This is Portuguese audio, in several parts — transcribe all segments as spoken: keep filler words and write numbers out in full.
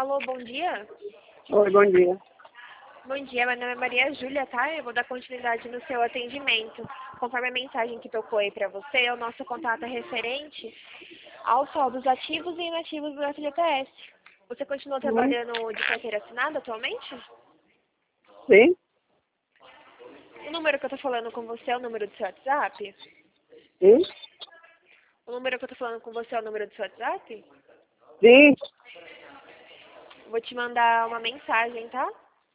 Alô, bom dia? Oi, bom dia. Bom dia, meu nome é Maria Júlia, tá? Eu vou dar continuidade no seu atendimento. Conforme a mensagem que tocou aí pra você, o nosso contato é referente aos saldos ativos e inativos do F G T S. Você continua Hum, trabalhando de carteira assinada atualmente? sim, O número que eu tô falando com você é o número do seu WhatsApp? sim, O número que eu tô falando com você é o número do seu WhatsApp? sim. Vou te mandar uma mensagem, tá?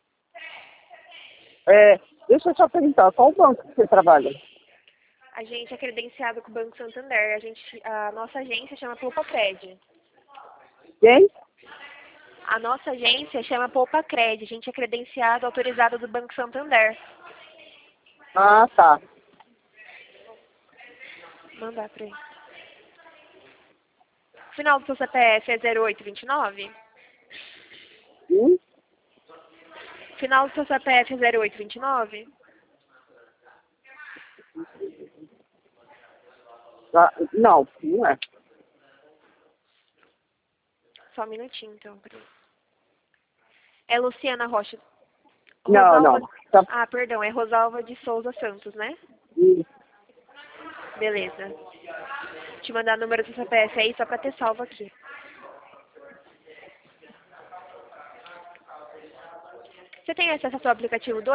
É, deixa eu só perguntar, qual banco que você trabalha? A gente é credenciado com o Banco Santander. A, gente, a nossa agência chama Poupa Cred. Quem? A nossa agência chama Poupa Cred. A gente é credenciado, autorizado do Banco Santander. Ah, tá. Mandar pra ele. O final do seu C P F é zero oito vinte e nove? Hum? O final do seu C P F é zero oito vinte e nove? Ah, não, não é. Só um minutinho, então. Peraí. É Luciana Rocha. Não, Rosalva... não. Tá, Ah, perdão. É Rosalva de Souza Santos, né? hum, Beleza. Te mandar o número do C P F aí só pra ter salvo aqui. Você tem acesso ao seu aplicativo do